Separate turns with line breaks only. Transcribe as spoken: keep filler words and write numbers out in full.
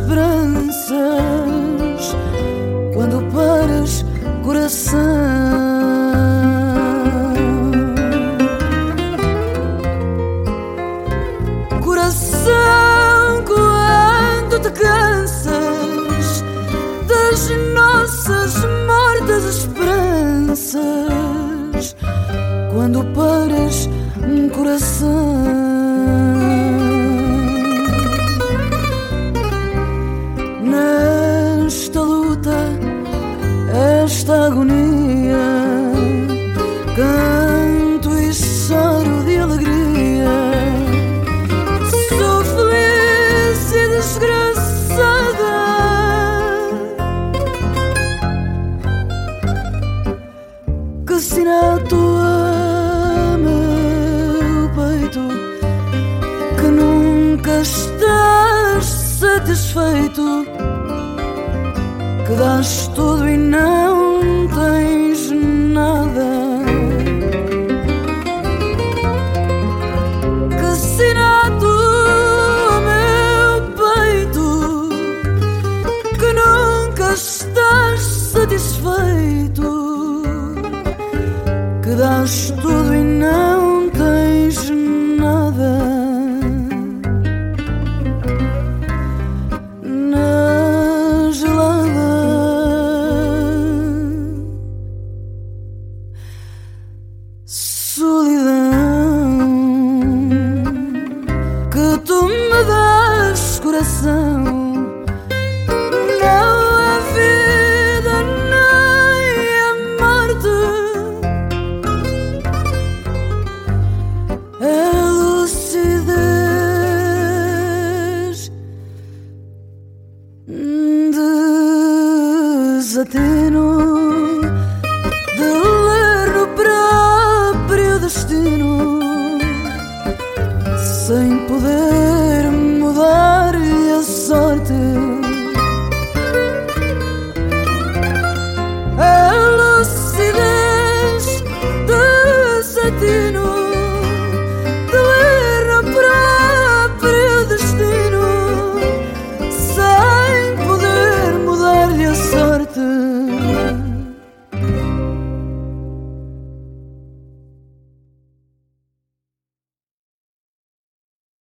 esperanças quando paras, coração. Coração, quando te cansas das nossas mortas esperanças, quando paras, coração. Nesta luta, esta agonia, canto e choro de alegria. Sou feliz e desgraçada, que sinal tua, meu peito, que nunca estás satisfeito, que dás tudo e não tens nada. Que sinal tua, meu peito, que nunca estás satisfeito, que dás tudo e não tens nada. Na gelada solidão que tu me dás, coração, não há vida nem a morte, a lucidez desatino de ler no próprio destino sem poder mudar.